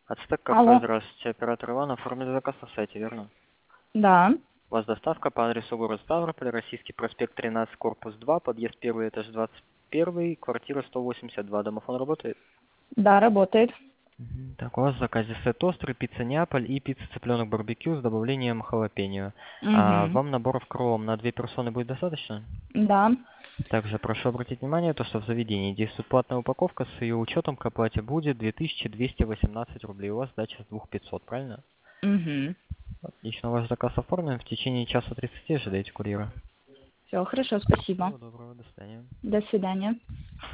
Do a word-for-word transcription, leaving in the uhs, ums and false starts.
Ацтек кафе, Алло. здравствуйте. Оператор Иван, оформили заказ на сайте, верно? Да. У вас доставка по адресу город Ставрополь, Российский проспект тринадцать, корпус два, подъезд первый, этаж двадцать один, квартира сто восемьдесят два. Домофон работает? Да, работает. Мгм. Так, у вас в заказе сет острый, пицца Неаполь и пицца цыпленок барбекю с добавлением халапеньо. А, Угу. вам наборов кролом на две персоны будет достаточно? Да. Также прошу обратить внимание, то, что в заведении действует платная упаковка, с ее учетом к оплате будет две тысячи двести восемнадцать рублей. У вас сдача с двух тысяч пятисот, правильно? Угу. Отлично, ваш заказ оформлен. В течение часа тридцати ожидайте курьера. Все, хорошо, спасибо. Всего доброго, до свидания. До свидания.